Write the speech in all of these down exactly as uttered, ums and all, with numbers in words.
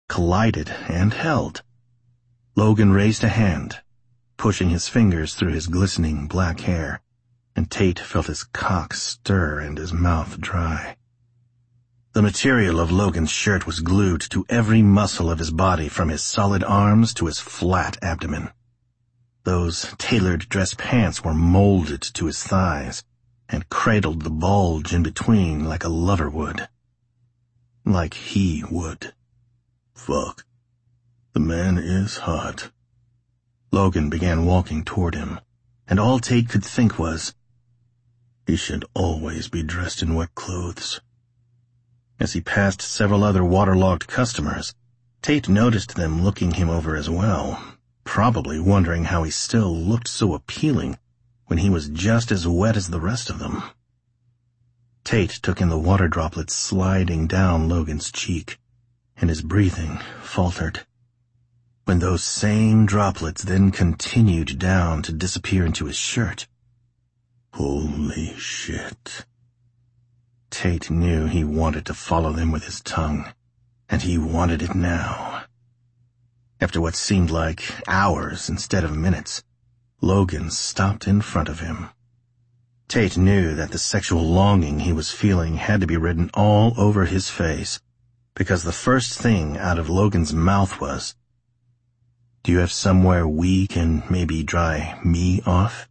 collided and held. Logan raised a hand, pushing his fingers through his glistening black hair, and Tate felt his cock stir and his mouth dry. The material of Logan's shirt was glued to every muscle of his body, from his solid arms to his flat abdomen. Those tailored dress pants were molded to his thighs and cradled the bulge in between like a lover would. Like he would. Fuck. The man is hot. Logan began walking toward him, and all Tate could think was, he should always be dressed in wet clothes. As he passed several other waterlogged customers, Tate noticed them looking him over as well, probably wondering how he still looked so appealing when he was just as wet as the rest of them. Tate took in the water droplets sliding down Logan's cheek, and his breathing faltered. When those same droplets then continued down to disappear into his shirt. Holy shit. Tate knew he wanted to follow them with his tongue, and he wanted it now. After what seemed like hours instead of minutes, Logan stopped in front of him. Tate knew that the sexual longing he was feeling had to be written all over his face, because the first thing out of Logan's mouth was, "Do you have somewhere we can maybe dry me off?"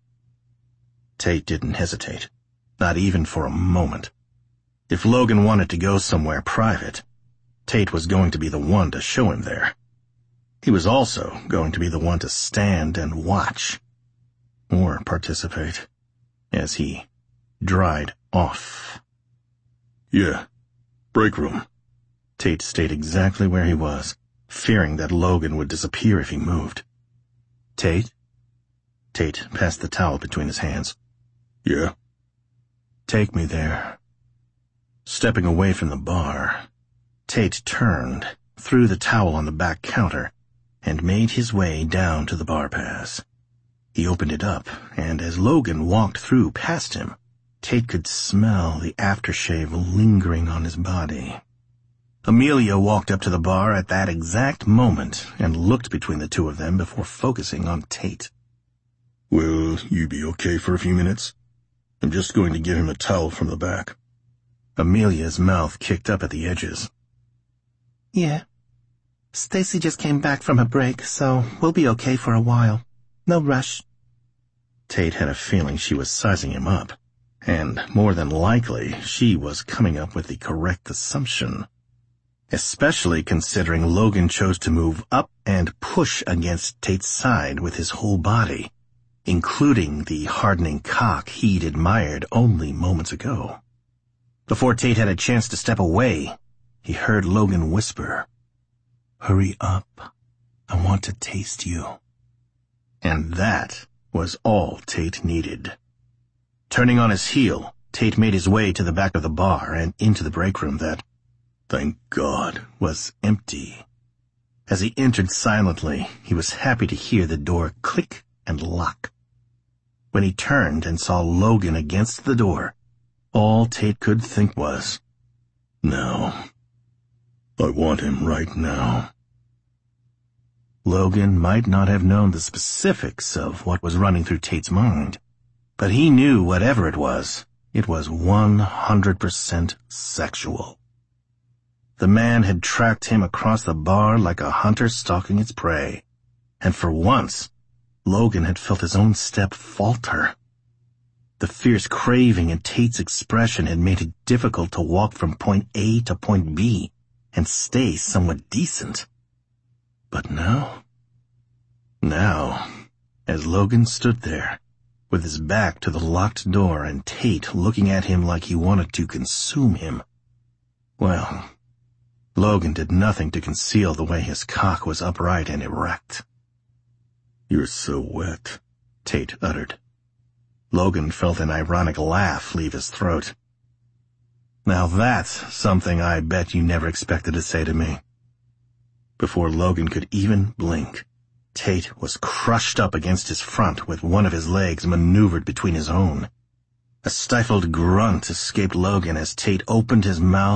Tate didn't hesitate, not even for a moment. If Logan wanted to go somewhere private, Tate was going to be the one to show him there. He was also going to be the one to stand and watch, or participate, as he dried off. Yeah, break room. Tate stayed exactly where he was, fearing that Logan would disappear if he moved. Tate? Tate passed the towel between his hands. Yeah? Take me there. Stepping away from the bar, Tate turned, threw the towel on the back counter, and made his way down to the bar pass. He opened it up, and as Logan walked through past him, Tate could smell the aftershave lingering on his body. Amelia walked up to the bar at that exact moment and looked between the two of them before focusing on Tate. Will you be okay for a few minutes? I'm just going to give him a towel from the back. Amelia's mouth kicked up at the edges. Yeah. Stacy just came back from a break, so we'll be okay for a while. No rush. Tate had a feeling she was sizing him up, and more than likely she was coming up with the correct assumption. Especially considering Logan chose to move up and push against Tate's side with his whole body, including the hardening cock he'd admired only moments ago. Before Tate had a chance to step away, he heard Logan whisper, "Hurry up. I want to taste you." And that was all Tate needed. Turning on his heel, Tate made his way to the back of the bar and into the break room that, thank God, was empty. As he entered silently, he was happy to hear the door click and lock. When he turned and saw Logan against the door, all Tate could think was, no. I want him right now. Logan might not have known the specifics of what was running through Tate's mind, but he knew whatever it was, it was one hundred percent sexual. The man had tracked him across the bar like a hunter stalking its prey, and for once, Logan had felt his own step falter. The fierce craving in Tate's expression had made it difficult to walk from point A to point B and stay somewhat decent. But now, now, as Logan stood there, with his back to the locked door and Tate looking at him like he wanted to consume him, well, Logan did nothing to conceal the way his cock was upright and erect. You're so wet, Tate uttered. Logan felt an ironic laugh leave his throat. Now that's something I bet you never expected to say to me. Before Logan could even blink, Tate was crushed up against his front with one of his legs maneuvered between his own. A stifled grunt escaped Logan as Tate opened his mouth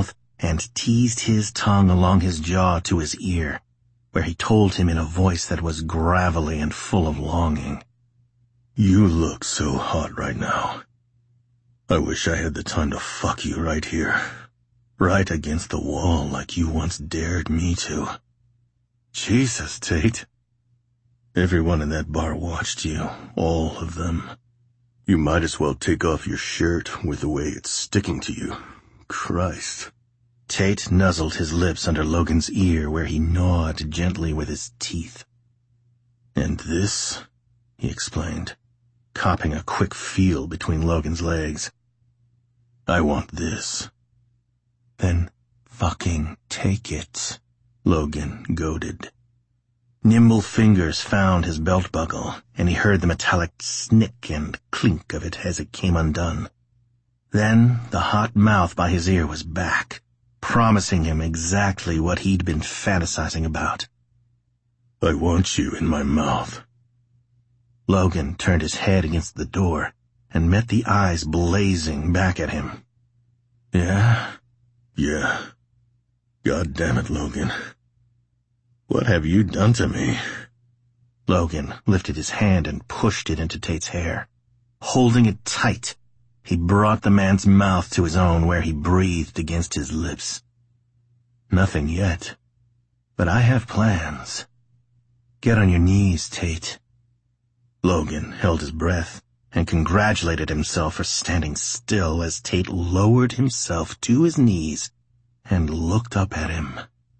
and teased his tongue along his jaw to his ear, where he told him in a voice that was gravelly and full of longing, "You look so hot right now. I wish I had the time to fuck you right here, right against the wall like you once dared me to." Jesus, Tate. Everyone in that bar watched you, all of them. You might as well take off your shirt with the way it's sticking to you. Christ. Tate nuzzled his lips under Logan's ear where he gnawed gently with his teeth. "And this," he explained, copping a quick feel between Logan's legs. "I want this." "Then fucking take it," Logan goaded. Nimble fingers found his belt buckle, and he heard the metallic snick and clink of it as it came undone. Then the hot mouth by his ear was back, promising him exactly what he'd been fantasizing about. "I want you in my mouth." Logan turned his head against the door and met the eyes blazing back at him. "Yeah? Yeah. God damn it, Logan. What have you done to me?" Logan lifted his hand and pushed it into Tate's hair. Holding it tight, he brought the man's mouth to his own where he breathed against his lips. "Nothing yet, but I have plans. Get on your knees, Tate." Logan held his breath and congratulated himself for standing still as Tate lowered himself to his knees and looked up at him.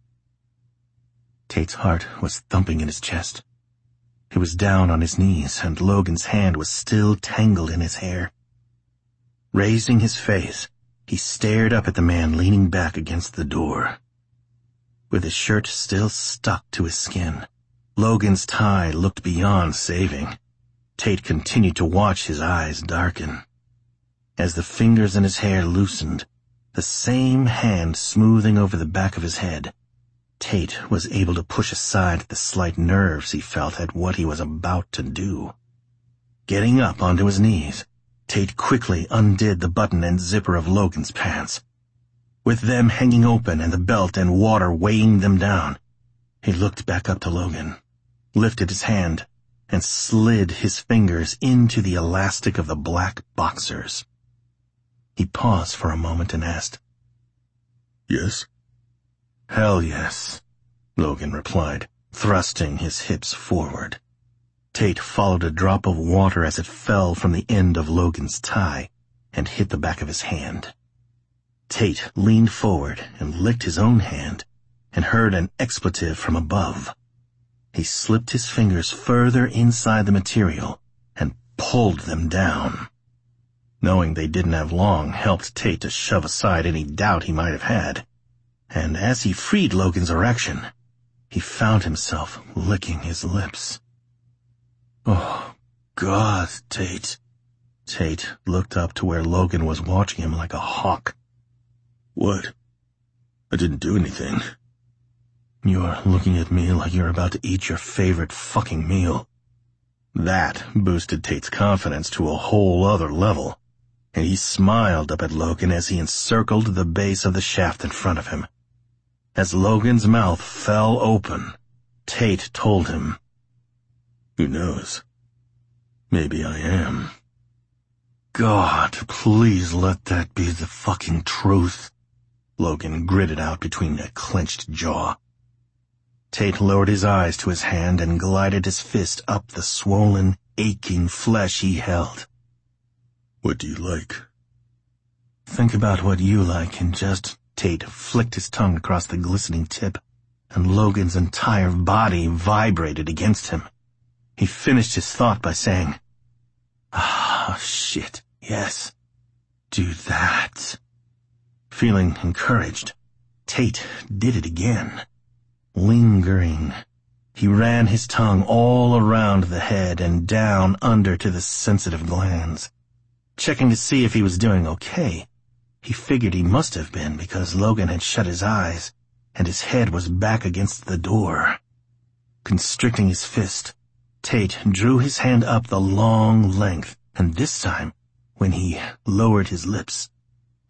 Tate's heart was thumping in his chest. He was down on his knees, and Logan's hand was still tangled in his hair. Raising his face, he stared up at the man leaning back against the door. With his shirt still stuck to his skin, Logan's tie looked beyond saving. Tate continued to watch his eyes darken. As the fingers in his hair loosened, the same hand smoothing over the back of his head, Tate was able to push aside the slight nerves he felt at what he was about to do. Getting up onto his knees, Tate quickly undid the button and zipper of Logan's pants. With them hanging open and the belt and water weighing them down, he looked back up to Logan, lifted his hand, and slid his fingers into the elastic of the black boxers. He paused for a moment and asked, "Yes?" "Hell yes," Logan replied, thrusting his hips forward. Tate followed a drop of water as it fell from the end of Logan's tie and hit the back of his hand. Tate leaned forward and licked his own hand and heard an expletive from above. He slipped his fingers further inside the material and pulled them down. Knowing they didn't have long helped Tate to shove aside any doubt he might have had. And as he freed Logan's erection, he found himself licking his lips. "Oh, God, Tate." Tate looked up to where Logan was watching him like a hawk. "What? I didn't do anything." "You're looking at me like you're about to eat your favorite fucking meal." That boosted Tate's confidence to a whole other level, and he smiled up at Logan as he encircled the base of the shaft in front of him. As Logan's mouth fell open, Tate told him, "Who knows? Maybe I am." "God, please let that be the fucking truth," Logan gritted out between a clenched jaw. Tate lowered his eyes to his hand and glided his fist up the swollen, aching flesh he held. "What do you like?" "Think about what you like and just..." Tate flicked his tongue across the glistening tip, and Logan's entire body vibrated against him. He finished his thought by saying, "Ah, shit, yes. Do that." Feeling encouraged, Tate did it again. Lingering, he ran his tongue all around the head and down under to the sensitive glands. Checking to see if he was doing okay, he figured he must have been because Logan had shut his eyes and his head was back against the door. Constricting his fist, Tate drew his hand up the long length, and this time, when he lowered his lips,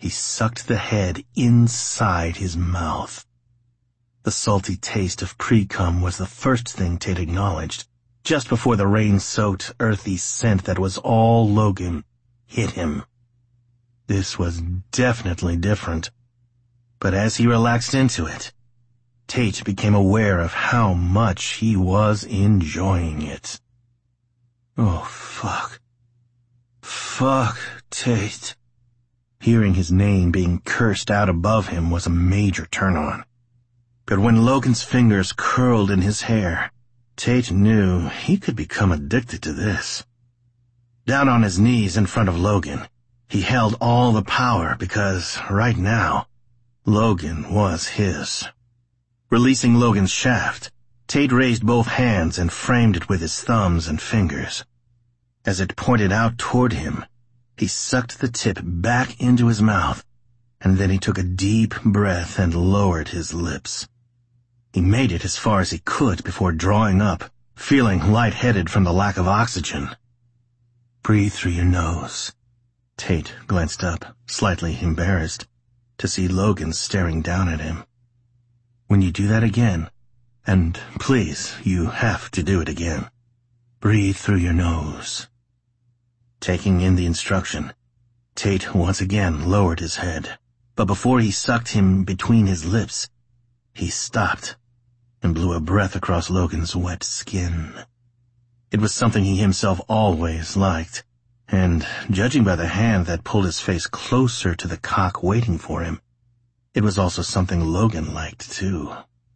he sucked the head inside his mouth. The salty taste of pre-cum was the first thing Tate acknowledged, just before the rain-soaked, earthy scent that was all Logan hit him. This was definitely different, but as he relaxed into it, Tate became aware of how much he was enjoying it. Oh, fuck. Fuck, Tate. Hearing his name being cursed out above him was a major turn-on. But when Logan's fingers curled in his hair, Tate knew he could become addicted to this. Down on his knees in front of Logan, he held all the power because, right now, Logan was his. Releasing Logan's shaft, Tate raised both hands and framed it with his thumbs and fingers. As it pointed out toward him, he sucked the tip back into his mouth, and then he took a deep breath and lowered his lips. He made it as far as he could before drawing up, feeling lightheaded from the lack of oxygen. Breathe through your nose. Tate glanced up, slightly embarrassed, to see Logan staring down at him. When you do that again, and please, you have to do it again, breathe through your nose. Taking in the instruction, Tate once again lowered his head, but before he sucked him between his lips, he stopped and blew a breath across Logan's wet skin. It was something he himself always liked, and judging by the hand that pulled his face closer to the cock waiting for him, it was also something Logan liked too.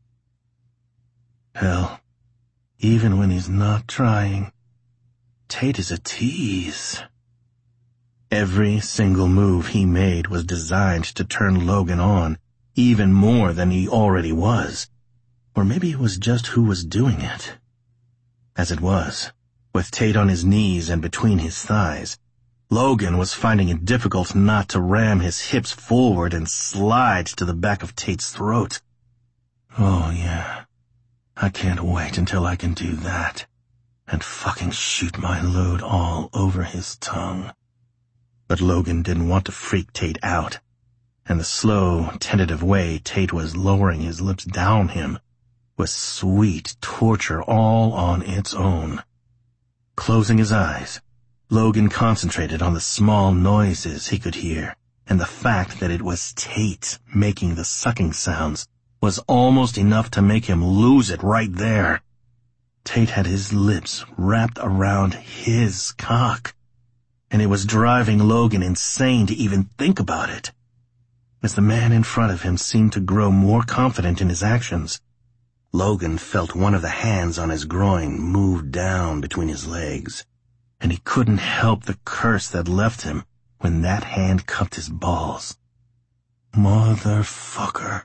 Hell, even when he's not trying, Tate is a tease. Every single move he made was designed to turn Logan on even more than he already was. Or maybe it was just who was doing it. As it was, with Tate on his knees and between his thighs, Logan was finding it difficult not to ram his hips forward and slide to the back of Tate's throat. Oh yeah, I can't wait until I can do that and fucking shoot my load all over his tongue. But Logan didn't want to freak Tate out, and the slow, tentative way Tate was lowering his lips down him was sweet torture all on its own. Closing his eyes, Logan concentrated on the small noises he could hear, and the fact that it was Tate making the sucking sounds was almost enough to make him lose it right there. Tate had his lips wrapped around his cock, and it was driving Logan insane to even think about it. As the man in front of him seemed to grow more confident in his actions, Logan felt one of the hands on his groin move down between his legs, and he couldn't help the curse that left him when that hand cupped his balls. Motherfucker.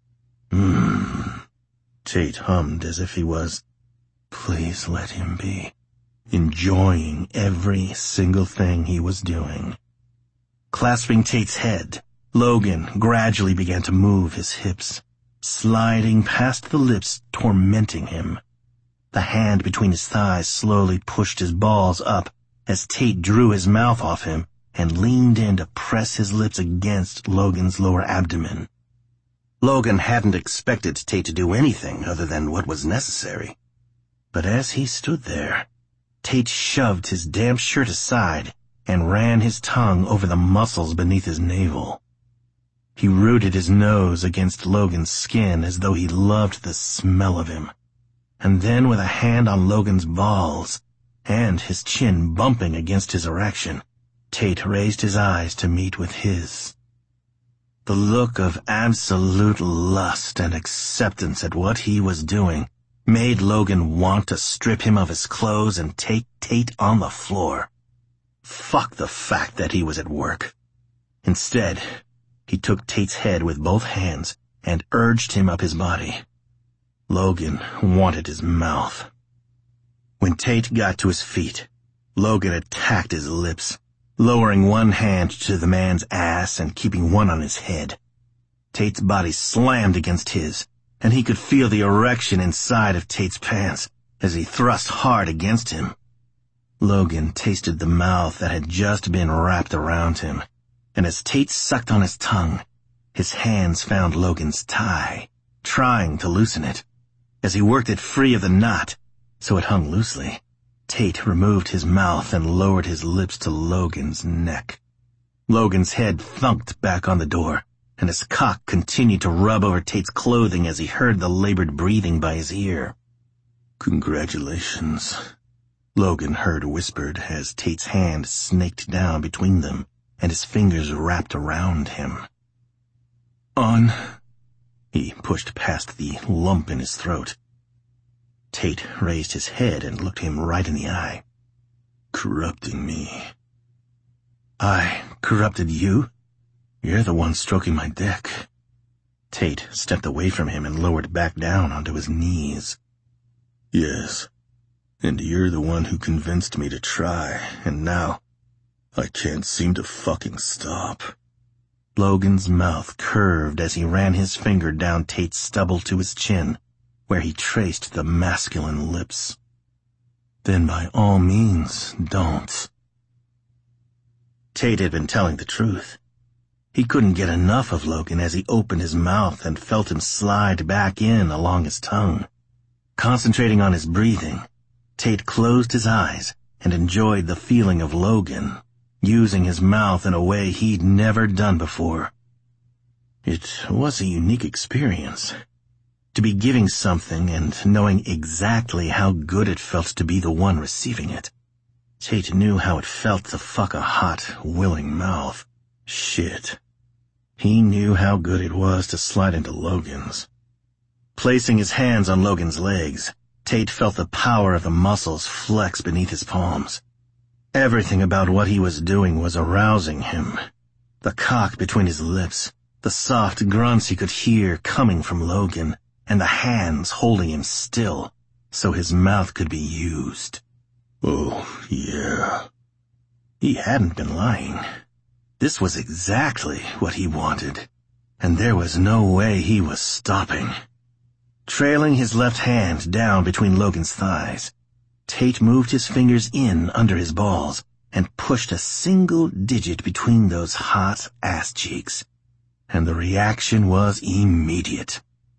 Mmm. Tate hummed as if he was, please let him be, enjoying every single thing he was doing. Clasping Tate's head, Logan gradually began to move his hips, sliding past the lips tormenting him. The hand between his thighs slowly pushed his balls up as Tate drew his mouth off him and leaned in to press his lips against Logan's lower abdomen. Logan hadn't expected Tate to do anything other than what was necessary. But as he stood there, Tate shoved his damp shirt aside and ran his tongue over the muscles beneath his navel. He rooted his nose against Logan's skin as though he loved the smell of him. And then with a hand on Logan's balls, and his chin bumping against his erection, Tate raised his eyes to meet with his. The look of absolute lust and acceptance at what he was doing made Logan want to strip him of his clothes and take Tate on the floor. Fuck the fact that he was at work. Instead, he took Tate's head with both hands and urged him up his body. Logan wanted his mouth. When Tate got to his feet, Logan attacked his lips, lowering one hand to the man's ass and keeping one on his head. Tate's body slammed against his, and he could feel the erection inside of Tate's pants as he thrust hard against him. Logan tasted the mouth that had just been wrapped around him, and as Tate sucked on his tongue, his hands found Logan's tie, trying to loosen it. As he worked it free of the knot, so it hung loosely, Tate removed his mouth and lowered his lips to Logan's neck. Logan's head thunked back on the door, and his cock continued to rub over Tate's clothing as he heard the labored breathing by his ear. "Congratulations," Logan heard whispered as Tate's hand snaked down between them and his fingers wrapped around him. "On." He pushed past the lump in his throat. Tate raised his head and looked him right in the eye. "Corrupting me." "I corrupted you? You're the one stroking my dick." Tate stepped away from him and lowered back down onto his knees. "Yes, and you're the one who convinced me to try, and now I can't seem to fucking stop." Logan's mouth curved as he ran his finger down Tate's stubble to his chin, where he traced the masculine lips. "Then by all means, don't." Tate had been telling the truth. He couldn't get enough of Logan as he opened his mouth and felt him slide back in along his tongue. Concentrating on his breathing, Tate closed his eyes and enjoyed the feeling of Logan, using his mouth in a way he'd never done before. It was a unique experience. To be giving something and knowing exactly how good it felt to be the one receiving it. Tate knew how it felt to fuck a hot, willing mouth. Shit. He knew how good it was to slide into Logan's. Placing his hands on Logan's legs, Tate felt the power of the muscles flex beneath his palms. Everything about what he was doing was arousing him. The cock between his lips, the soft grunts he could hear coming from Logan, and the hands holding him still, so his mouth could be used. "Oh, yeah." He hadn't been lying. This was exactly what he wanted, and there was no way he was stopping. Trailing his left hand down between Logan's thighs, Tate moved his fingers in under his balls and pushed a single digit between those hot ass cheeks, and the reaction was immediate.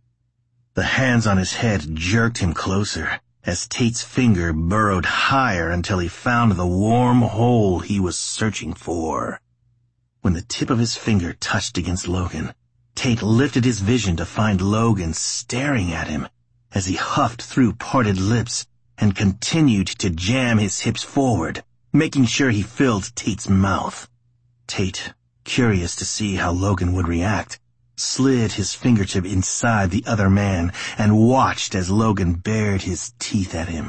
The hands on his head jerked him closer as Tate's finger burrowed higher until he found the warm hole he was searching for. When the tip of his finger touched against Logan, Tate lifted his vision to find Logan staring at him as he huffed through parted lips and continued to jam his hips forward, making sure he filled Tate's mouth. Tate, curious to see how Logan would react, slid his fingertip inside the other man and watched as Logan bared his teeth at him.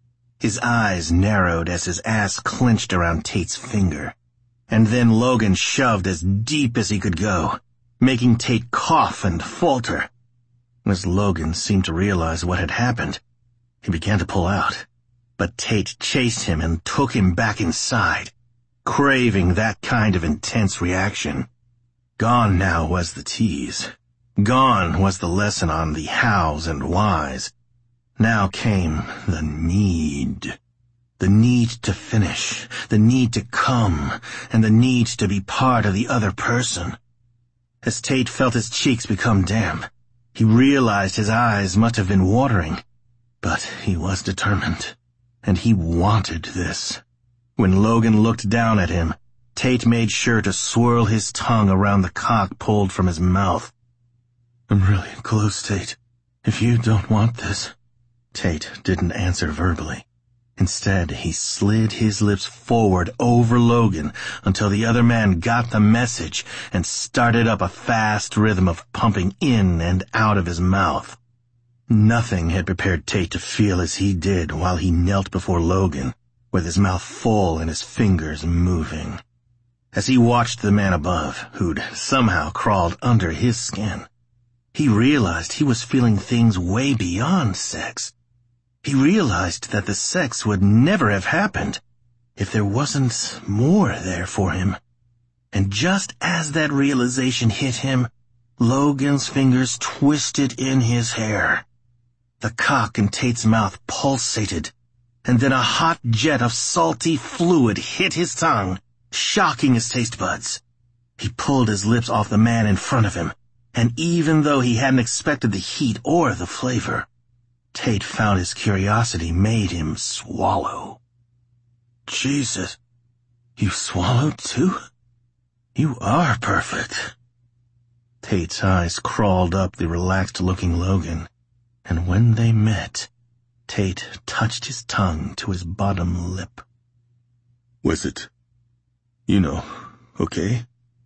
His eyes narrowed as his ass clenched around Tate's finger, and then Logan shoved as deep as he could go, making Tate cough and falter. As Logan seemed to realize what had happened, he began to pull out, but Tate chased him and took him back inside, craving that kind of intense reaction. Gone now was the tease. Gone was the lesson on the hows and whys. Now came the need. The need to finish, the need to come, and the need to be part of the other person. As Tate felt his cheeks become damp, he realized his eyes must have been watering. But he was determined, and he wanted this. When Logan looked down at him, Tate made sure to swirl his tongue around the cock pulled from his mouth. "I'm really close, Tate. If you don't want this." Tate didn't answer verbally. Instead, he slid his lips forward over Logan until the other man got the message and started up a fast rhythm of pumping in and out of his mouth. Nothing had prepared Tate to feel as he did while he knelt before Logan, with his mouth full and his fingers moving. As he watched the man above, who'd somehow crawled under his skin, he realized he was feeling things way beyond sex. He realized that the sex would never have happened if there wasn't more there for him. And just as that realization hit him, Logan's fingers twisted in his hair. The cock in Tate's mouth pulsated, and then a hot jet of salty fluid hit his tongue, shocking his taste buds. He pulled his lips off the man in front of him, and even though he hadn't expected the heat or the flavor, Tate found his curiosity made him swallow. Jesus, you swallowed too? You are perfect. Tate's eyes crawled up the relaxed-looking Logan, and when they met, Tate touched his tongue to his bottom lip. Was it, you know, okay?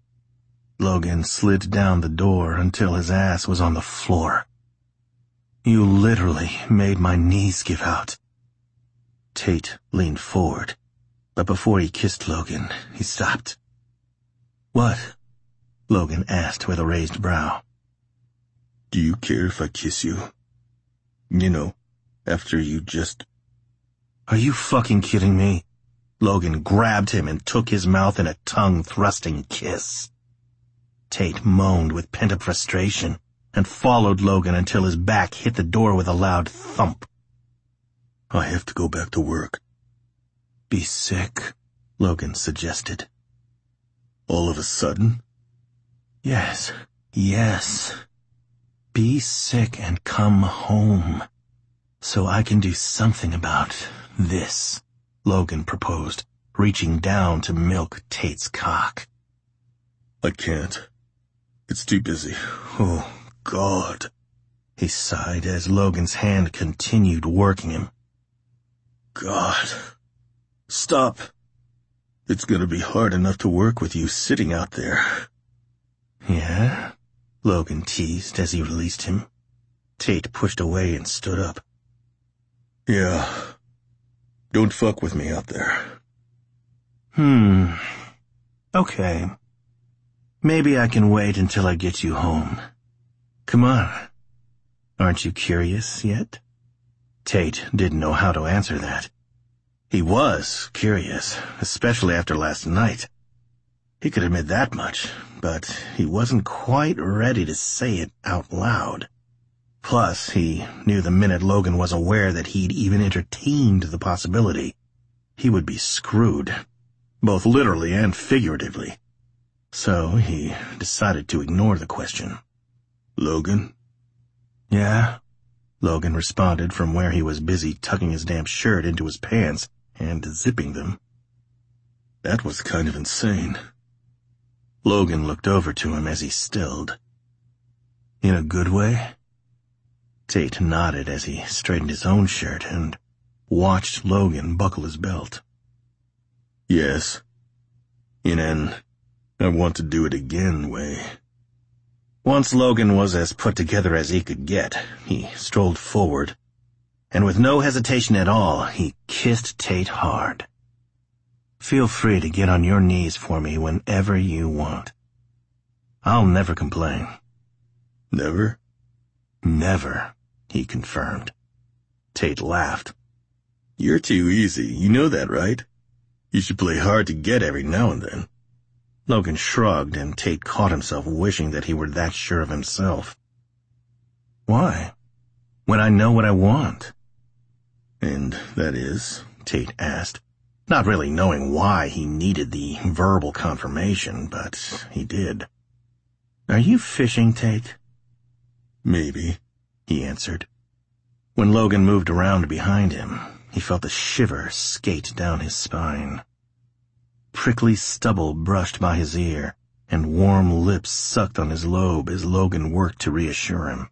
Logan slid down the door until his ass was on the floor. You literally made my knees give out. Tate leaned forward, but before he kissed Logan, he stopped. What? Logan asked with a raised brow. Do you care if I kiss you? You know, after you just... Are you fucking kidding me? Logan grabbed him and took his mouth in a tongue-thrusting kiss. Tate moaned with pent-up frustration and followed Logan until his back hit the door with a loud thump. I have to go back to work. Be sick, Logan suggested. All of a sudden? Yes, yes. Be sick and come home, so I can do something about this, Logan proposed, reaching down to milk Tate's cock. I can't. It's too busy. Oh, God. He sighed as Logan's hand continued working him. God. Stop. It's gonna be hard enough to work with you sitting out there. Yeah? Logan teased as he released him. Tate pushed away and stood up. Yeah. Don't fuck with me out there. Hmm. Okay. Maybe I can wait until I get you home. Come on. Aren't you curious yet? Tate didn't know how to answer that. He was curious, especially after last night. He could admit that much, but he wasn't quite ready to say it out loud. Plus, he knew the minute Logan was aware that he'd even entertained the possibility, he would be screwed, both literally and figuratively. So he decided to ignore the question. Logan? Yeah? Logan responded from where he was busy tucking his damp shirt into his pants and zipping them. That was kind of insane. Logan looked over to him as he stilled. In a good way? Tate nodded as he straightened his own shirt and watched Logan buckle his belt. Yes. In an I want to do it again way. Once Logan was as put together as he could get, he strolled forward, and with no hesitation at all, he kissed Tate hard. Feel free to get on your knees for me whenever you want. I'll never complain. Never? Never, he confirmed. Tate laughed. You're too easy, you know that, right? You should play hard to get every now and then. Logan shrugged, and Tate caught himself wishing that he were that sure of himself. Why? When I know what I want. And that is? Tate asked, not really knowing why he needed the verbal confirmation, but he did. Are you fishing, Tate? Maybe, he answered. When Logan moved around behind him, he felt a shiver skate down his spine. Prickly stubble brushed by his ear, and warm lips sucked on his lobe as Logan worked to reassure him.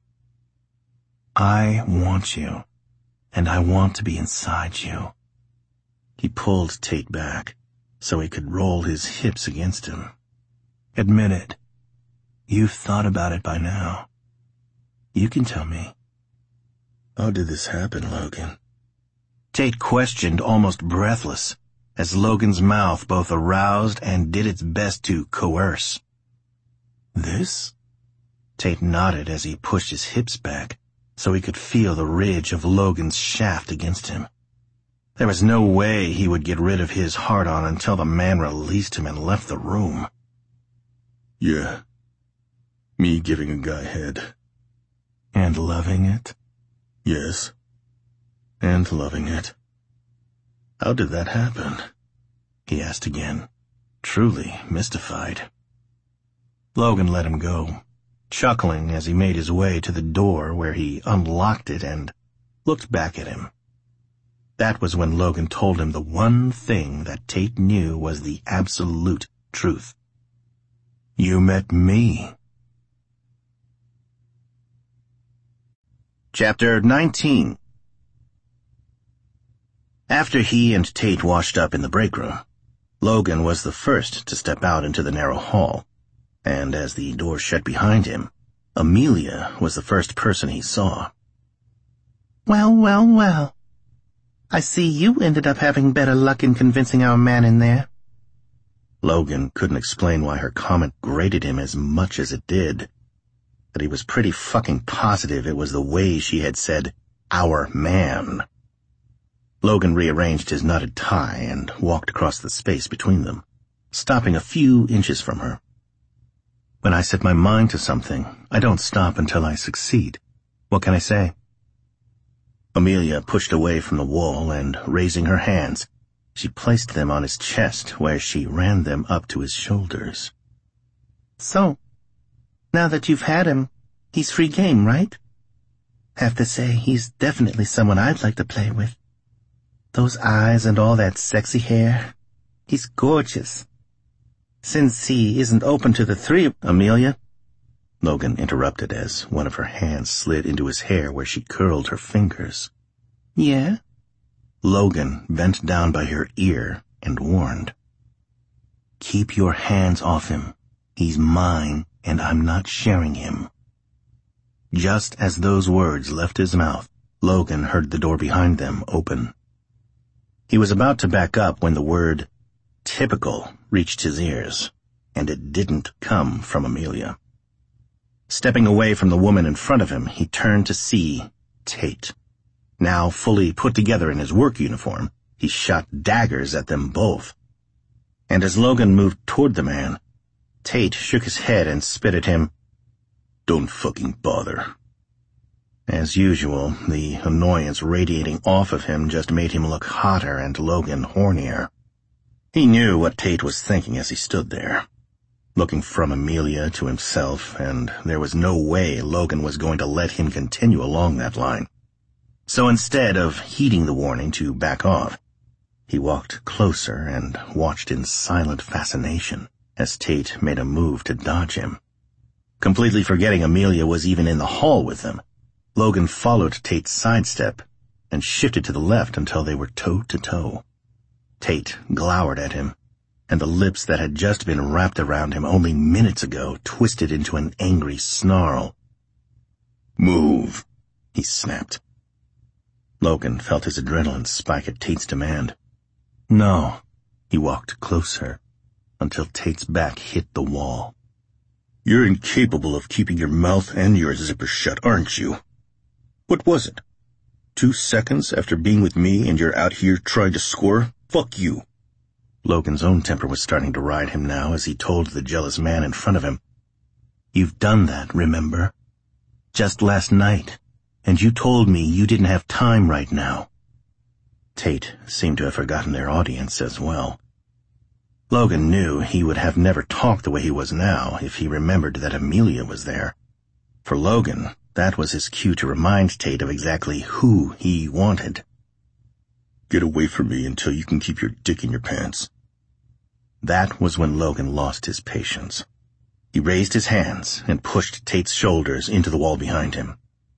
I want you, and I want to be inside you. He pulled Tate back, so he could roll his hips against him. Admit it. You've thought about it by now. You can tell me. How did this happen, Logan? Tate questioned, almost breathless, as Logan's mouth both aroused and did its best to coerce. This? Tate nodded as he pushed his hips back so he could feel the ridge of Logan's shaft against him. There was no way he would get rid of his hard-on until the man released him and left the room. Yeah. Me giving a guy head. And loving it? Yes. And loving it. How did that happen? He asked again, truly mystified. Logan let him go, chuckling as he made his way to the door where he unlocked it and looked back at him. That was when Logan told him the one thing that Tate knew was the absolute truth. You met me. Chapter nineteen. After he and Tate washed up in the break room, Logan was the first to step out into the narrow hall, and as the door shut behind him, Amelia was the first person he saw. Well, well, well. I see you ended up having better luck in convincing our man in there. Logan couldn't explain why her comment grated him as much as it did, but he was pretty fucking positive it was the way she had said, our man. Logan rearranged his knotted tie and walked across the space between them, stopping a few inches from her. When I set my mind to something, I don't stop until I succeed. What can I say? Amelia pushed away from the wall and, raising her hands, she placed them on his chest where she ran them up to his shoulders. So, now that you've had him, he's free game, right? Have to say, he's definitely someone I'd like to play with. Those eyes and all that sexy hair. He's gorgeous. Since he isn't open to the three of— Amelia? Logan interrupted as one of her hands slid into his hair where she curled her fingers. Yeah? Logan bent down by her ear and warned. Keep your hands off him. He's mine, and I'm not sharing him. Just as those words left his mouth, Logan heard the door behind them open. He was about to back up when the word typical reached his ears, and it didn't come from Amelia. Stepping away from the woman in front of him, he turned to see Tate. Now fully put together in his work uniform, he shot daggers at them both. And as Logan moved toward the man, Tate shook his head and spit at him, Don't fucking bother. As usual, the annoyance radiating off of him just made him look hotter and Logan hornier. He knew what Tate was thinking as he stood there, looking from Amelia to himself, and there was no way Logan was going to let him continue along that line. So instead of heeding the warning to back off, he walked closer and watched in silent fascination as Tate made a move to dodge him. Completely forgetting Amelia was even in the hall with them, Logan followed Tate's sidestep and shifted to the left until they were toe-to-toe. Tate glowered at him, and the lips that had just been wrapped around him only minutes ago twisted into an angry snarl. Move, he snapped. Logan felt his adrenaline spike at Tate's demand. No, he walked closer until Tate's back hit the wall. You're incapable of keeping your mouth and your zipper shut, aren't you? What was it? Two seconds after being with me and you're out here trying to score? Fuck you. Logan's own temper was starting to ride him now as he told the jealous man in front of him. You've done that, remember? Just last night, and you told me you didn't have time right now. Tate seemed to have forgotten their audience as well. Logan knew he would have never talked the way he was now if he remembered that Amelia was there. For Logan, that was his cue to remind Tate of exactly who he wanted. Get away from me until you can keep your dick in your pants. That was when Logan lost his patience. He raised his hands and pushed Tate's shoulders into the wall behind him.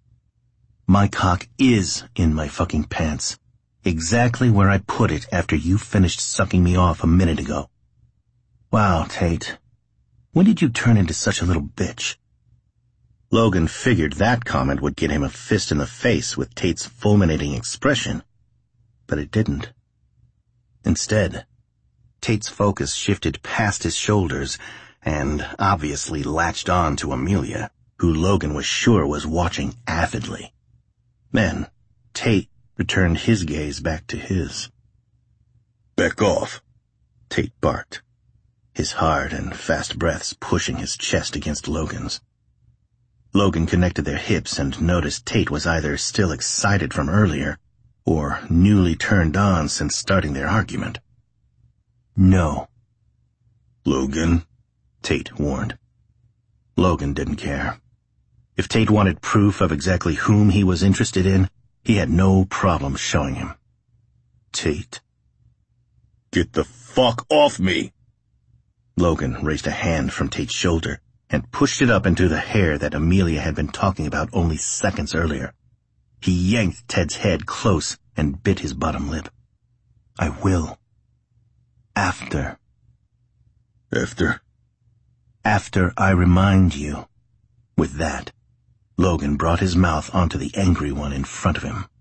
My cock is in my fucking pants, exactly where I put it after you finished sucking me off a minute ago. Wow, Tate, when did you turn into such a little bitch? Logan figured that comment would get him a fist in the face with Tate's fulminating expression, but it didn't. Instead, Tate's focus shifted past his shoulders and obviously latched on to Amelia, who Logan was sure was watching avidly. Then, Tate returned his gaze back to his. Back off, Tate barked, his hard and fast breaths pushing his chest against Logan's. Logan connected their hips and noticed Tate was either still excited from earlier or newly turned on since starting their argument. No. Logan, Tate warned. Logan didn't care. If Tate wanted proof of exactly whom he was interested in, he had no problem showing him. Tate. Get the fuck off me! Logan raised a hand from Tate's shoulder and pushed it up into the hair that Amelia had been talking about only seconds earlier. He yanked Ted's head close and bit his bottom lip. I will. After. After? After I remind you. With that, Logan brought his mouth onto the angry one in front of him.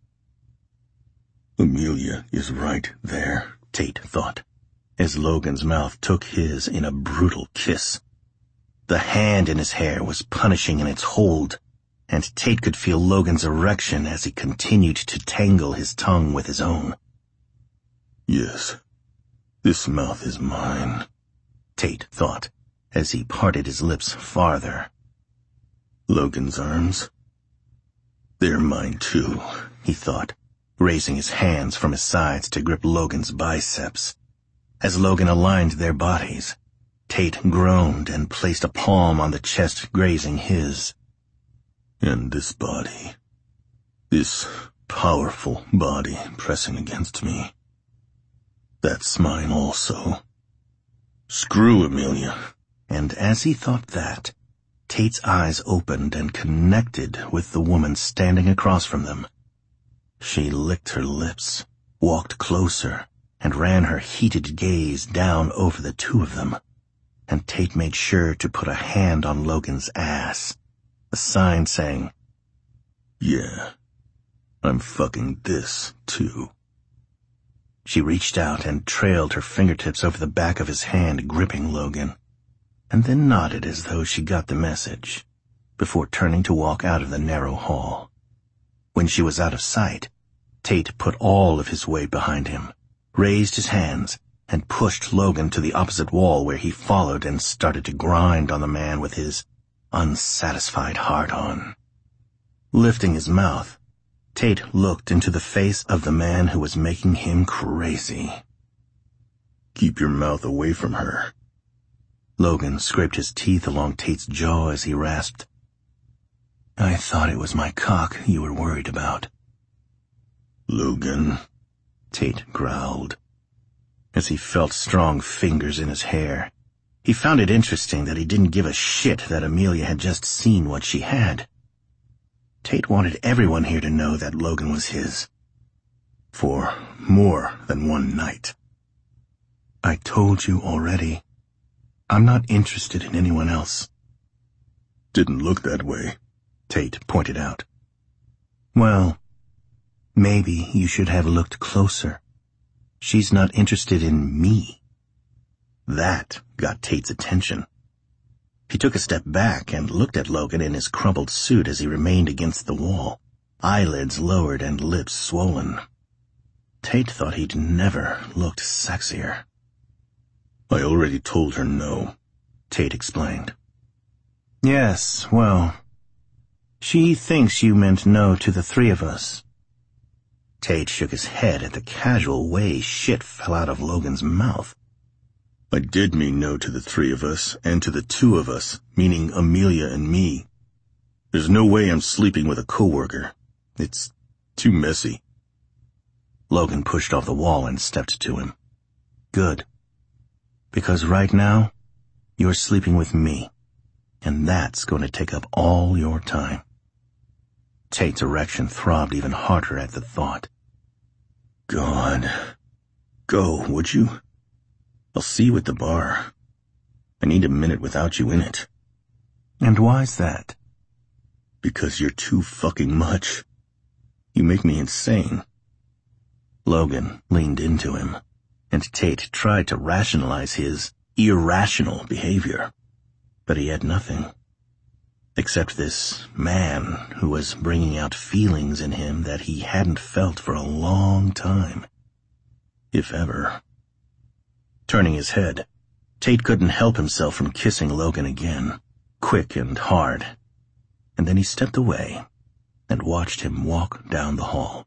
Amelia is right there, Tate thought, as Logan's mouth took his in a brutal kiss. The hand in his hair was punishing in its hold, and Tate could feel Logan's erection as he continued to tangle his tongue with his own. Yes, this mouth is mine, Tate thought, as he parted his lips farther. Logan's arms? They're mine too, he thought, raising his hands from his sides to grip Logan's biceps. As Logan aligned their bodies, Tate groaned and placed a palm on the chest grazing his. And this body, this powerful body pressing against me, that's mine also. Screw Amelia. And as he thought that, Tate's eyes opened and connected with the woman standing across from them. She licked her lips, walked closer, and ran her heated gaze down over the two of them, and Tate made sure to put a hand on Logan's ass, a sign saying, Yeah, I'm fucking this, too. She reached out and trailed her fingertips over the back of his hand, gripping Logan, and then nodded as though she got the message, before turning to walk out of the narrow hall. When she was out of sight, Tate put all of his weight behind him, raised his hands, and pushed Logan to the opposite wall where he followed and started to grind on the man with his unsatisfied hard-on. Lifting his mouth, Tate looked into the face of the man who was making him crazy. Keep your mouth away from her. Logan scraped his teeth along Tate's jaw as he rasped, I thought it was my cock you were worried about. Logan, Tate growled, as he felt strong fingers in his hair. He found it interesting that he didn't give a shit that Amelia had just seen what she had. Tate wanted everyone here to know that Logan was his. For more than one night. I told you already. I'm not interested in anyone else. Didn't look that way, Tate pointed out. Well, maybe you should have looked closer. She's not interested in me. That got Tate's attention. He took a step back and looked at Logan in his crumpled suit as he remained against the wall, eyelids lowered and lips swollen. Tate thought he'd never looked sexier. I already told her no, Tate explained. Yes, well, she thinks you meant no to the three of us. Tate shook his head at the casual way shit fell out of Logan's mouth. I did mean no to the three of us and to the two of us, meaning Amelia and me. There's no way I'm sleeping with a coworker. It's too messy. Logan pushed off the wall and stepped to him. Good. Because right now, you're sleeping with me, and that's going to take up all your time. Tate's erection throbbed even harder at the thought. God. Go, would you? I'll see you at the bar. I need a minute without you in it. And why's that? Because you're too fucking much. You make me insane. Logan leaned into him, and Tate tried to rationalize his irrational behavior, but he had nothing. Except this man who was bringing out feelings in him that he hadn't felt for a long time, if ever. Turning his head, Tate couldn't help himself from kissing Logan again, quick and hard, and then he stepped away and watched him walk down the hall.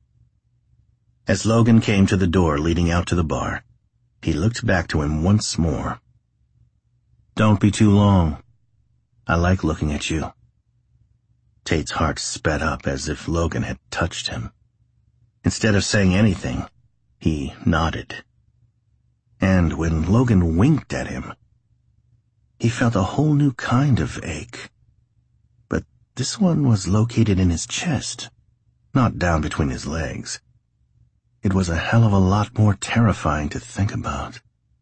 As Logan came to the door leading out to the bar, he looked back to him once more. Don't be too long. I like looking at you. Tate's heart sped up as if Logan had touched him. Instead of saying anything, he nodded. And when Logan winked at him, he felt a whole new kind of ache. But this one was located in his chest, not down between his legs. It was a hell of a lot more terrifying to think about.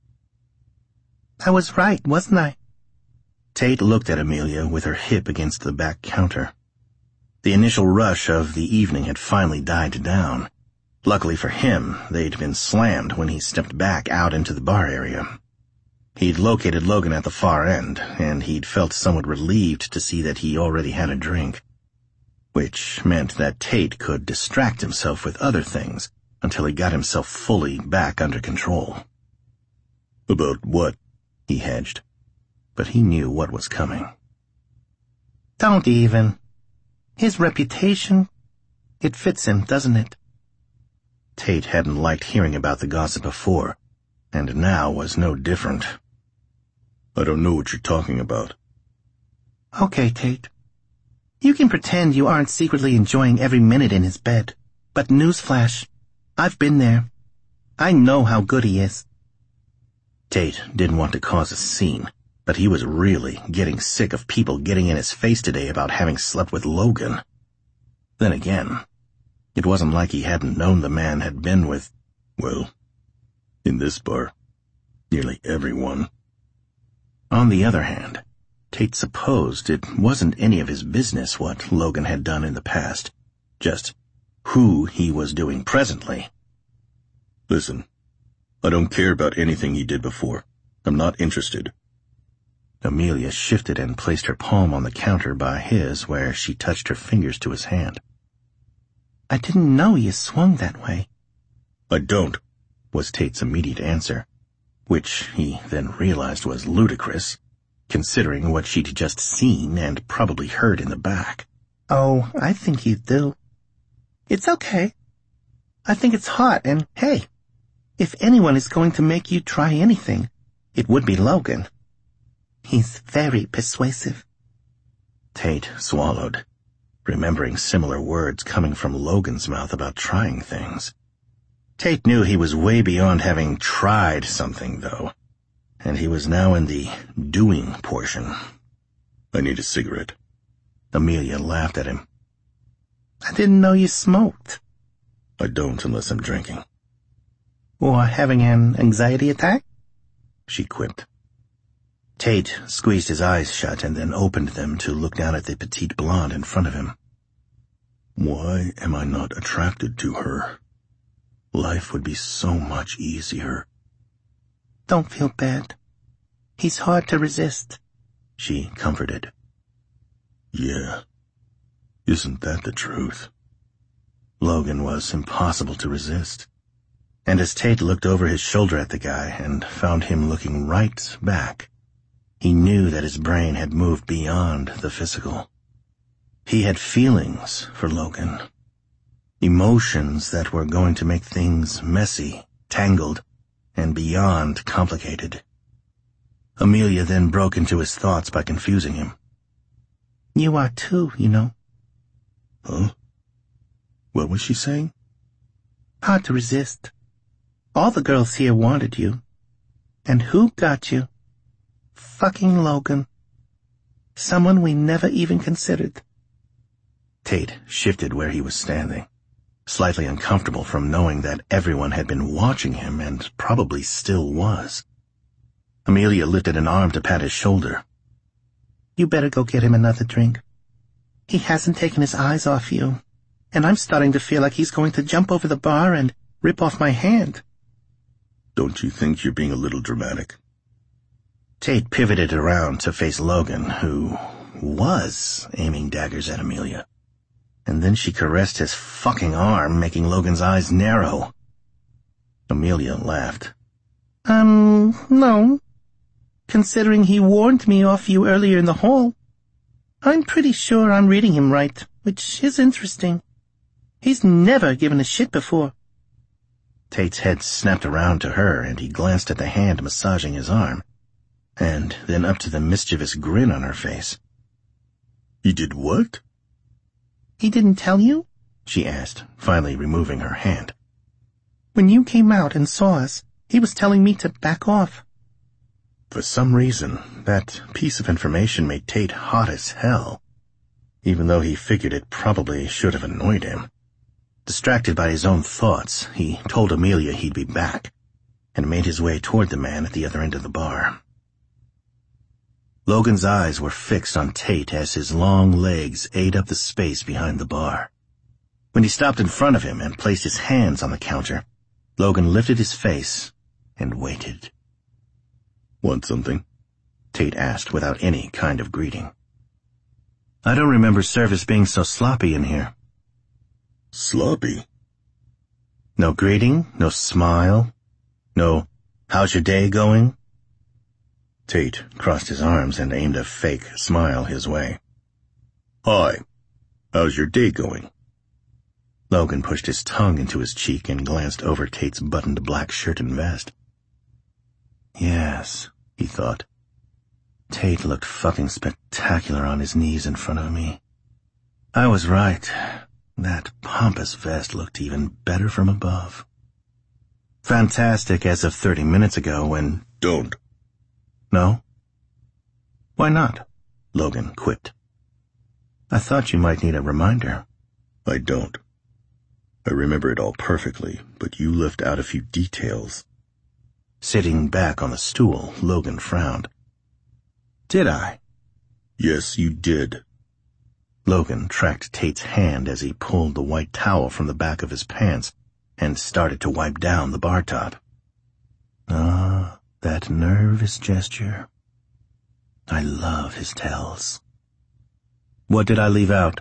I was right, wasn't I? Tate looked at Amelia with her hip against the back counter. The initial rush of the evening had finally died down. Luckily for him, they'd been slammed when he stepped back out into the bar area. He'd located Logan at the far end, and he'd felt somewhat relieved to see that he already had a drink, which meant that Tate could distract himself with other things until he got himself fully back under control. About what? He hedged, but he knew what was coming. Don't even. His reputation, it fits him, doesn't it? Tate hadn't liked hearing about the gossip before, and now was no different. I don't know what you're talking about. Okay, Tate. You can pretend you aren't secretly enjoying every minute in his bed, but newsflash, I've been there. I know how good he is. Tate didn't want to cause a scene, but he was really getting sick of people getting in his face today about having slept with Logan. Then again, it wasn't like he hadn't known the man had been with, well, in this bar, nearly everyone. On the other hand, Tate supposed it wasn't any of his business what Logan had done in the past, just who he was doing presently. Listen, I don't care about anything he did before. I'm not interested. Amelia shifted and placed her palm on the counter by his where she touched her fingers to his hand. I didn't know you swung that way. I don't, was Tate's immediate answer, which he then realized was ludicrous, considering what she'd just seen and probably heard in the back. Oh, I think you do. It's okay. I think it's hot, and hey, if anyone is going to make you try anything, it would be Logan. He's very persuasive. Tate swallowed, remembering similar words coming from Logan's mouth about trying things. Tate knew he was way beyond having tried something, though, and he was now in the doing portion. I need a cigarette. Amelia laughed at him. I didn't know you smoked. I don't unless I'm drinking. Or having an anxiety attack? She quipped. Tate squeezed his eyes shut and then opened them to look down at the petite blonde in front of him. Why am I not attracted to her? Life would be so much easier. Don't feel bad. He's hard to resist, she comforted. Yeah. Isn't that the truth? Logan was impossible to resist. And as Tate looked over his shoulder at the guy and found him looking right back, he knew that his brain had moved beyond the physical. He had feelings for Logan. Emotions that were going to make things messy, tangled, and beyond complicated. Amelia then broke into his thoughts by confusing him. You are too, you know. Huh? What was she saying? Hard to resist. All the girls here wanted you. And who got you? Fucking Logan. Someone we never even considered. Tate shifted where he was standing, slightly uncomfortable from knowing that everyone had been watching him and probably still was. Amelia lifted an arm to pat his shoulder. You better go get him another drink. He hasn't taken his eyes off you, and I'm starting to feel like he's going to jump over the bar and rip off my hand. Don't you think you're being a little dramatic? Tate pivoted around to face Logan, who was aiming daggers at Amelia. And then she caressed his fucking arm, making Logan's eyes narrow. Amelia laughed. Um, no. Considering he warned me off you earlier in the hall, I'm pretty sure I'm reading him right, which is interesting. He's never given a shit before. Tate's head snapped around to her, and he glanced at the hand massaging his arm, and then up to the mischievous grin on her face, He did what? He didn't tell you? She asked, finally removing her hand. When you came out and saw us, he was telling me to back off. For some reason, that piece of information made Tate hot as hell, even though he figured it probably should have annoyed him. Distracted by his own thoughts, he told Amelia he'd be back, and made his way toward the man at the other end of the bar. Logan's eyes were fixed on Tate as his long legs ate up the space behind the bar. When he stopped in front of him and placed his hands on the counter, Logan lifted his face and waited. Want something? Tate asked without any kind of greeting. I don't remember service being so sloppy in here. Sloppy? No greeting, no smile, no, how's your day going? Tate crossed his arms and aimed a fake smile his way. Hi, how's your day going? Logan pushed his tongue into his cheek and glanced over Tate's buttoned black shirt and vest. Yes, he thought. Tate looked fucking spectacular on his knees in front of me. I was right. That pompous vest looked even better from above. Fantastic as of thirty minutes ago when... Don't. No? Why not? Logan quipped. I thought you might need a reminder. I don't. I remember it all perfectly, but you left out a few details. Sitting back on the stool, Logan frowned. Did I? Yes, you did. Logan tracked Tate's hand as he pulled the white towel from the back of his pants and started to wipe down the bar top. Ah, that nervous gesture. I love his tells. What did I leave out?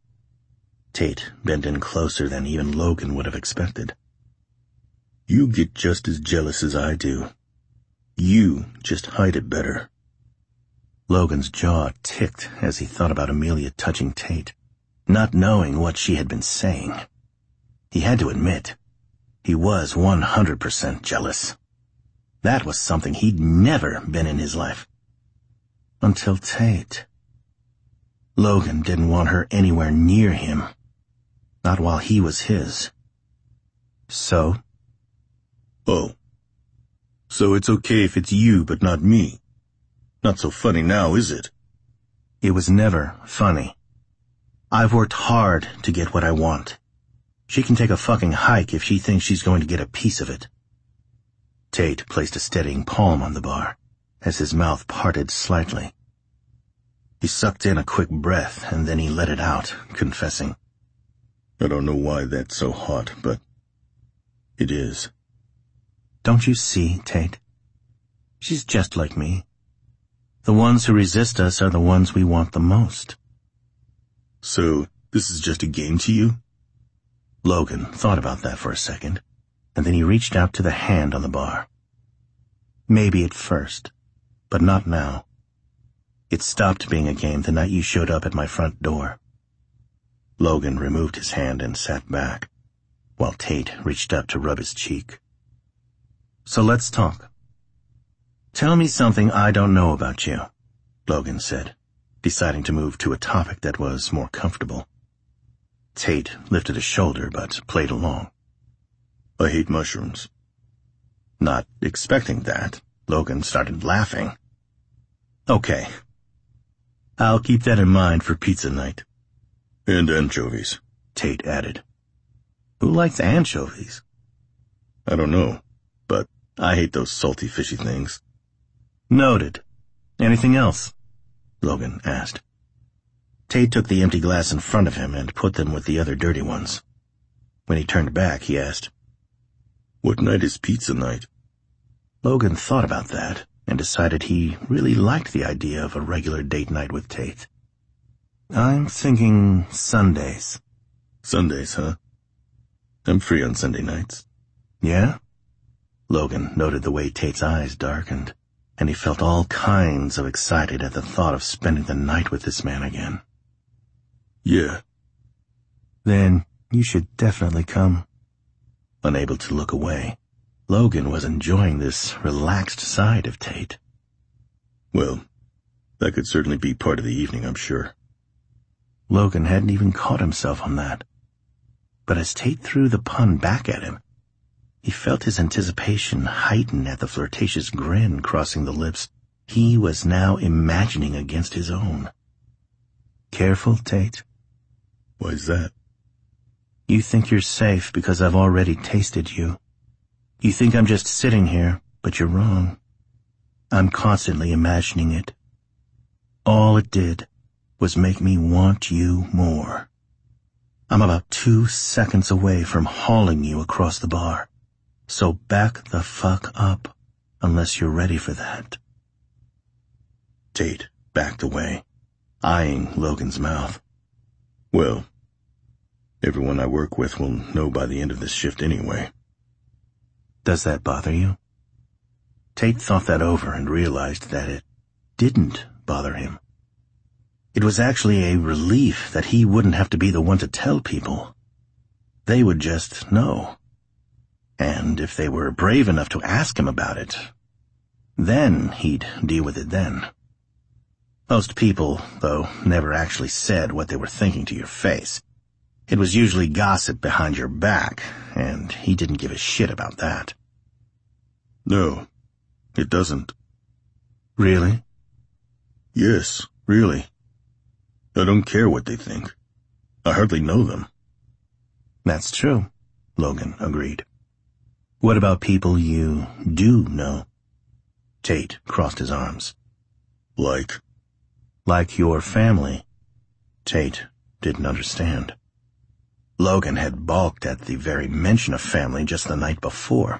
Tate bent in closer than even Logan would have expected. You get just as jealous as I do. You just hide it better. Logan's jaw ticked as he thought about Amelia touching Tate, not knowing what she had been saying. He had to admit, he was one hundred percent jealous. That was something he'd never been in his life. Until Tate. Logan didn't want her anywhere near him. Not while he was his. So? Oh. So it's okay if it's you but not me. Not so funny now, is it? It was never funny. I've worked hard to get what I want. She can take a fucking hike if she thinks she's going to get a piece of it. Tate placed a steadying palm on the bar, as his mouth parted slightly. He sucked in a quick breath, and then he let it out, confessing. I don't know why that's so hot, but it is. Don't you see, Tate? She's just like me. The ones who resist us are the ones we want the most. So, this is just a game to you? Logan thought about that for a second, and then he reached out to the hand on the bar. Maybe at first, but not now. It stopped being a game the night you showed up at my front door. Logan removed his hand and sat back, while Tate reached up to rub his cheek. So let's talk. Tell me something I don't know about you, Logan said, deciding to move to a topic that was more comfortable. Tate lifted a shoulder but played along. I hate mushrooms. Not expecting that, Logan started laughing. Okay. I'll keep that in mind for pizza night. And anchovies, Tate added. Who likes anchovies? I don't know, but I hate those salty fishy things. Noted. Anything else? Logan asked. Tate took the empty glass in front of him and put them with the other dirty ones. When he turned back, he asked, What night is pizza night? Logan thought about that and decided he really liked the idea of a regular date night with Tate. I'm thinking Sundays. Sundays, huh? I'm free on Sunday nights. Yeah? Logan noted the way Tate's eyes darkened, and he felt all kinds of excited at the thought of spending the night with this man again. Yeah. Then you should definitely come. Unable to look away, Logan was enjoying this relaxed side of Tate. Well, that could certainly be part of the evening, I'm sure. Logan hadn't even caught himself on that. But as Tate threw the pun back at him, he felt his anticipation heighten at the flirtatious grin crossing the lips he was now imagining against his own. Careful, Tate. Why's that? You think you're safe because I've already tasted you. You think I'm just sitting here, but you're wrong. I'm constantly imagining it. All it did was make me want you more. I'm about two seconds away from hauling you across the bar. So back the fuck up, unless you're ready for that. Tate backed away, eyeing Logan's mouth. Well, everyone I work with will know by the end of this shift anyway. Does that bother you? Tate thought that over and realized that it didn't bother him. It was actually a relief that he wouldn't have to be the one to tell people. They would just know. And if they were brave enough to ask him about it, then he'd deal with it then. Most people, though, never actually said what they were thinking to your face. It was usually gossip behind your back, and he didn't give a shit about that. No, it doesn't. Really? Yes, really. I don't care what they think. I hardly know them. That's true, Logan agreed. What about people you do know? Tate crossed his arms. Like? Like your family. Tate didn't understand. Logan had balked at the very mention of family just the night before.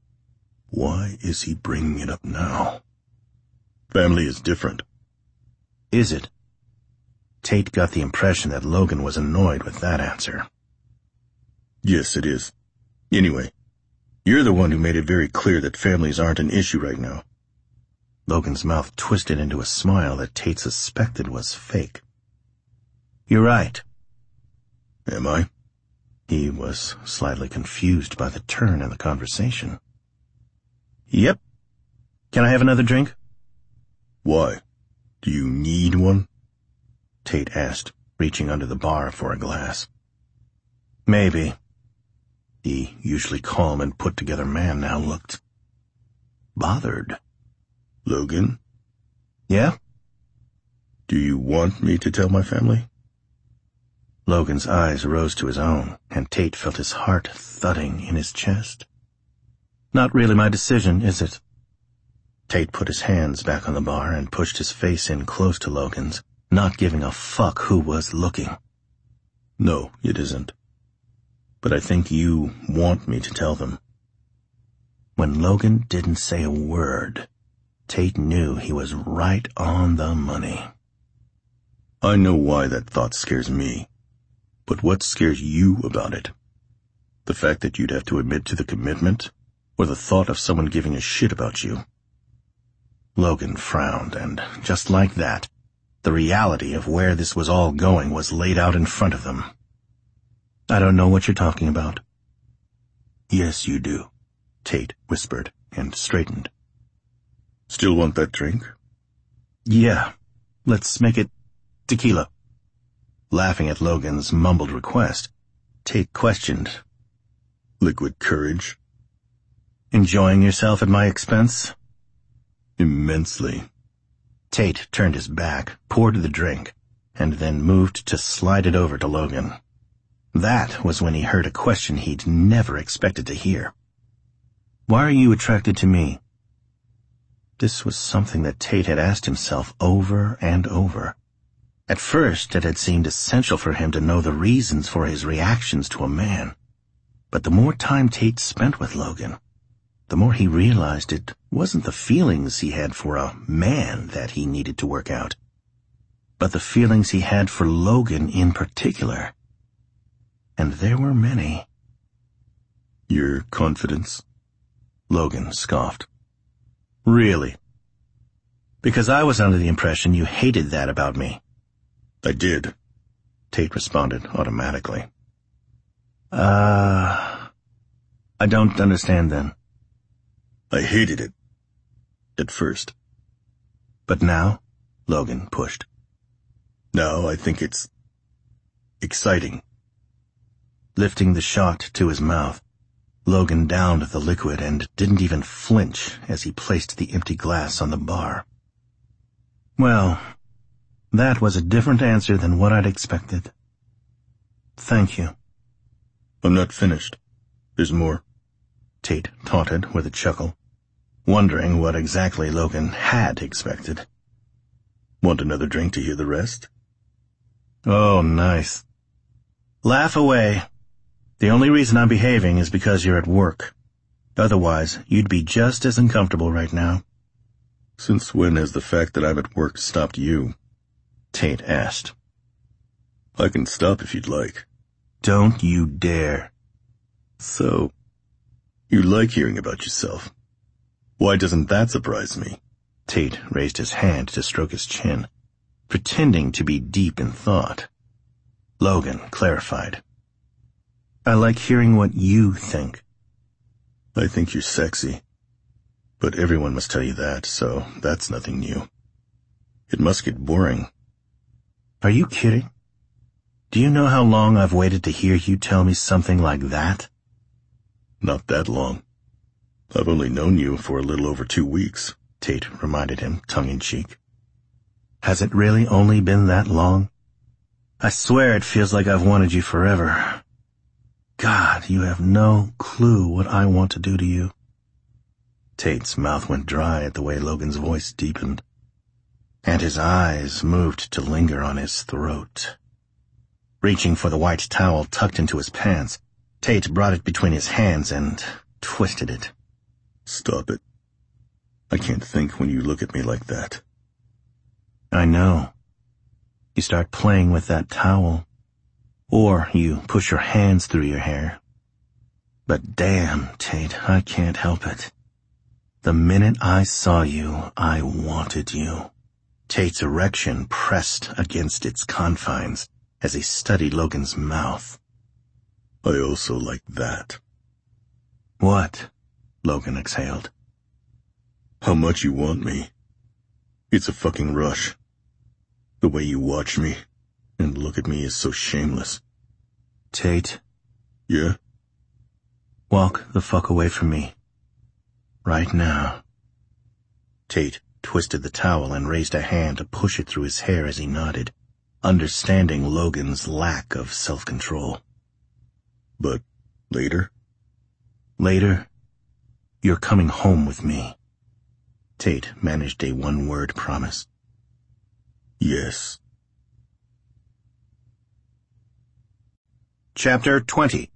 Why is he bringing it up now? Family is different. Is it? Tate got the impression that Logan was annoyed with that answer. Yes, it is. Anyway, you're the one who made it very clear that families aren't an issue right now. Logan's mouth twisted into a smile that Tate suspected was fake. You're right. Am I? He was slightly confused by the turn in the conversation. Yep. Can I have another drink? Why? Do you need one? Tate asked, reaching under the bar for a glass. Maybe. The usually calm and put-together man now looked bothered. Logan? Yeah? Do you want me to tell my family? Logan's eyes rose to his own, and Tate felt his heart thudding in his chest. Not really my decision, is it? Tate put his hands back on the bar and pushed his face in close to Logan's, not giving a fuck who was looking. No, it isn't. But I think you want me to tell them. When Logan didn't say a word, Tate knew he was right on the money. I know why that thought scares me. But what scares you about it? The fact that you'd have to admit to the commitment, or the thought of someone giving a shit about you? Logan frowned, and just like that, the reality of where this was all going was laid out in front of them. I don't know what you're talking about. Yes, you do, Tate whispered and straightened. Still want that drink? Yeah, let's make it tequila. Laughing at Logan's mumbled request, Tate questioned. Liquid courage? Enjoying yourself at my expense? Immensely. Tate turned his back, poured the drink, and then moved to slide it over to Logan. That was when he heard a question he'd never expected to hear. Why are you attracted to me? This was something that Tate had asked himself over and over. At first, it had seemed essential for him to know the reasons for his reactions to a man. But the more time Tate spent with Logan, the more he realized it wasn't the feelings he had for a man that he needed to work out, but the feelings he had for Logan in particular. And there were many. Your confidence? Logan scoffed. Really? Because I was under the impression you hated that about me. I did. Tate responded automatically. Uh, I don't understand then. I hated it. At first. But now? Logan pushed. Now I think it's exciting. Lifting the shot to his mouth, Logan downed the liquid and didn't even flinch as he placed the empty glass on the bar. Well, that was a different answer than what I'd expected. Thank you. I'm not finished. There's more. Tate taunted with a chuckle, wondering what exactly Logan had expected. Want another drink to hear the rest? Oh, nice. Laugh away. The only reason I'm behaving is because you're at work. Otherwise, you'd be just as uncomfortable right now. Since when has the fact that I'm at work stopped you? Tate asked. I can stop if you'd like. Don't you dare. So, you like hearing about yourself. Why doesn't that surprise me? Tate raised his hand to stroke his chin, pretending to be deep in thought. Logan clarified. I like hearing what you think. I think you're sexy. But everyone must tell you that, so that's nothing new. It must get boring. Are you kidding? Do you know how long I've waited to hear you tell me something like that? Not that long. I've only known you for a little over two weeks, Tate reminded him, tongue-in-cheek. Has it really only been that long? I swear it feels like I've wanted you forever. God, you have no clue what I want to do to you. Tate's mouth went dry at the way Logan's voice deepened, and his eyes moved to linger on his throat. Reaching for the white towel tucked into his pants, Tate brought it between his hands and twisted it. Stop it. I can't think when you look at me like that. I know. You start playing with that towel, or you push your hands through your hair. But damn, Tate, I can't help it. The minute I saw you, I wanted you. Tate's erection pressed against its confines as he studied Logan's mouth. I also like that. What? Logan exhaled. How much you want me. It's a fucking rush. The way you watch me and look at me is so shameless. Tate. Yeah? Walk the fuck away from me. Right now. Tate twisted the towel and raised a hand to push it through his hair as he nodded, understanding Logan's lack of self-control. But later? Later, you're coming home with me. Tate managed a one-word promise. Yes. Chapter twenty.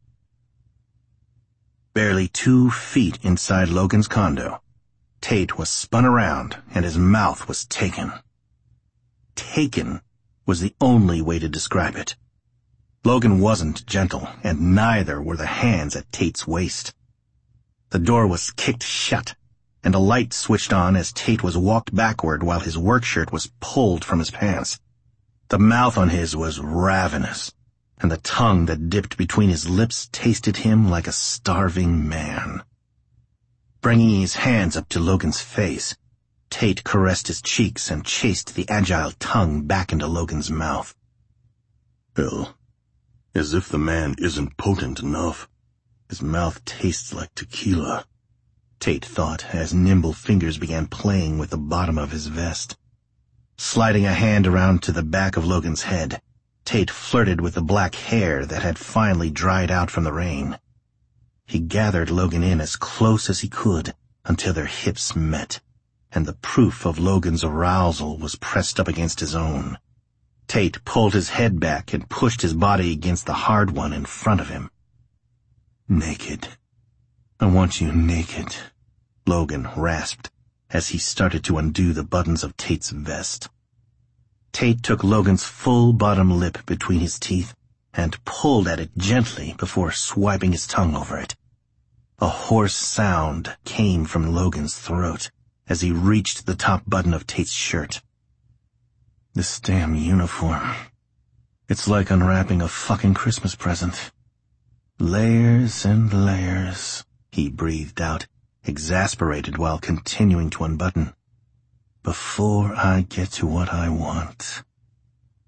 Barely two feet inside Logan's condo, Tate was spun around and his mouth was taken. Taken was the only way to describe it. Logan wasn't gentle, and neither were the hands at Tate's waist. The door was kicked shut, and a light switched on as Tate was walked backward while his work shirt was pulled from his pants. The mouth on his was ravenous, and the tongue that dipped between his lips tasted him like a starving man. Bringing his hands up to Logan's face, Tate caressed his cheeks and chased the agile tongue back into Logan's mouth. Hell, as if the man isn't potent enough. His mouth tastes like tequila, Tate thought as nimble fingers began playing with the bottom of his vest. Sliding a hand around to the back of Logan's head, Tate flirted with the black hair that had finally dried out from the rain. He gathered Logan in as close as he could until their hips met, and the proof of Logan's arousal was pressed up against his own. Tate pulled his head back and pushed his body against the hard one in front of him. Naked. I want you naked, Logan rasped as he started to undo the buttons of Tate's vest. Tate took Logan's full bottom lip between his teeth and pulled at it gently before swiping his tongue over it. A hoarse sound came from Logan's throat as he reached the top button of Tate's shirt. This damn uniform. It's like unwrapping a fucking Christmas present. Layers and layers, he breathed out, exasperated while continuing to unbutton. Before I get to what I want.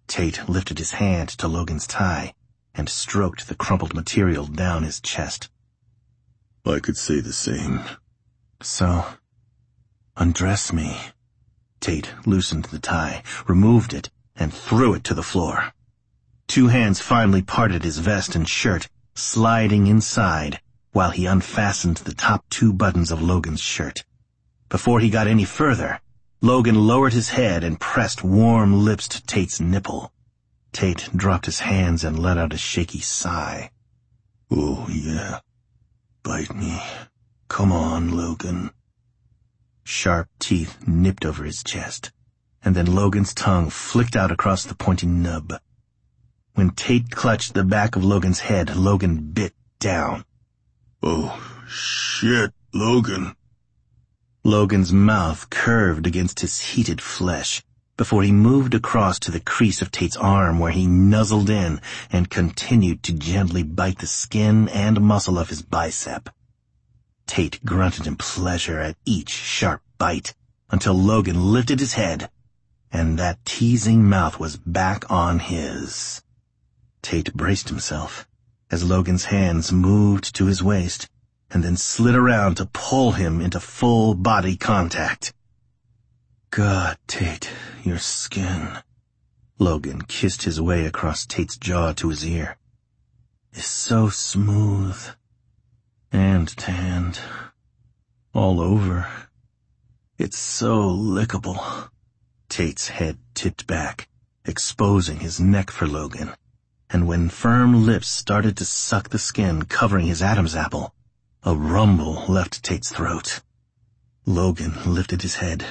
Tate lifted his hand to Logan's tie and stroked the crumpled material down his chest. I could say the same. So, undress me. Tate loosened the tie, removed it, and threw it to the floor. Two hands finally parted his vest and shirt, sliding inside while he unfastened the top two buttons of Logan's shirt. Before he got any further, Logan lowered his head and pressed warm lips to Tate's nipple. Tate dropped his hands and let out a shaky sigh. Oh, yeah. Bite me. Come on, Logan. Sharp teeth nipped over his chest, and then Logan's tongue flicked out across the pointing nub. When Tate clutched the back of Logan's head, Logan bit down. Oh, shit, Logan. Logan's mouth curved against his heated flesh before he moved across to the crease of Tate's arm, where he nuzzled in and continued to gently bite the skin and muscle of his bicep. Tate grunted in pleasure at each sharp bite until Logan lifted his head, and that teasing mouth was back on his. Tate braced himself as Logan's hands moved to his waist and then slid around to pull him into full body contact. God, Tate, your skin. Logan kissed his way across Tate's jaw to his ear. Is so smooth and tanned all over. It's so lickable. Tate's head tipped back, exposing his neck for Logan, and when firm lips started to suck the skin covering his Adam's apple, a rumble left Tate's throat. Logan lifted his head.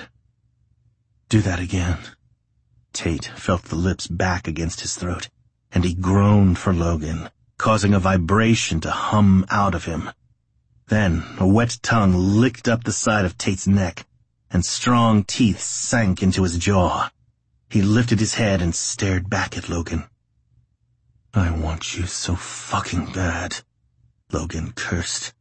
Do that again. Tate felt the lips back against his throat, and he groaned for Logan, causing a vibration to hum out of him. Then a wet tongue licked up the side of Tate's neck, and strong teeth sank into his jaw. He lifted his head and stared back at Logan. I want you so fucking bad, Logan cursed.